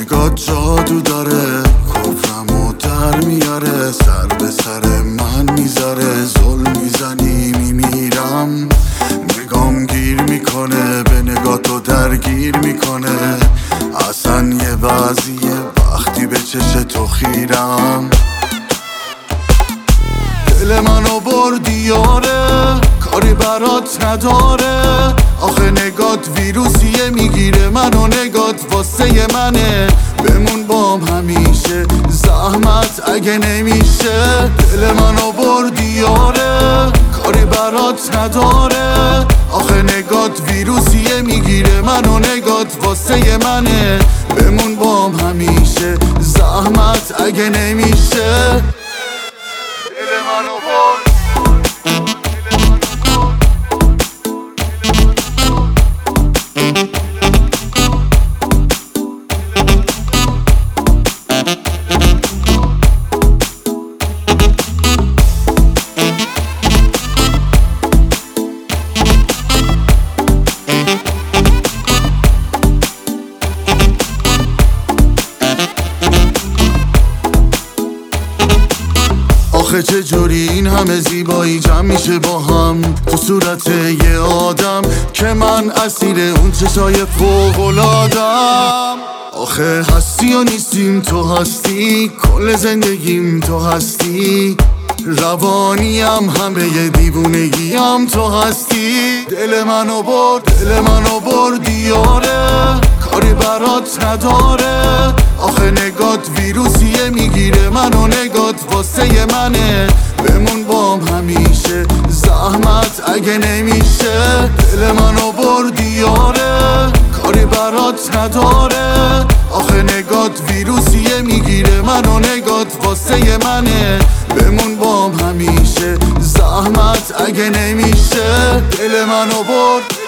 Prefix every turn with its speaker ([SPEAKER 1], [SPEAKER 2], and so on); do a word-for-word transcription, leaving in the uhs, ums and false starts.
[SPEAKER 1] نگاه جادو داره، کفرمو در میاره، سر به سر من میذاره. ظلم میزنی میمیرم، نگام گیر میکنه، به نگاه تو درگیر میکنه. اصلا یه وضعیه وقتی به چش تو خیرم. دل منو بردی یاره، کاری برات نداره. آخه نگات ویروسیه، میگیره منو نگات واسه منه. بمون بام همیشه، زحمت اگه نمیشه. دل منو بردی یاره، کاری برات نداره. آخه نگات ویروسیه، میگیره منو نگات واسه منه. بمون بام همیشه، زحمت اگه نمیشه. دل منو برد آخه چجوری این همه زیبایی جمع میشه با هم تو صورت یه آدم که من اسیر اون چشای فوق‌العاده‌ام. آخه هستی و نیستیم تو هستی، کل زندگیم تو هستی. روانیم همه دیوونگیم تو هستی. دل منو برد، دل منو بردی یاره، کاری برات نداره. آخه نگات ویروسیه، میگیره منو نگات واسه منه. بمون بام همیشه، زحمت اگه نمیشه. دل منو بردی یاره، کاری برات نداره. آخه نگات ویروسیه، میگیره منو نگات واسه منه. بمون بام همیشه، زحمت اگه نمیشه. دل منو برد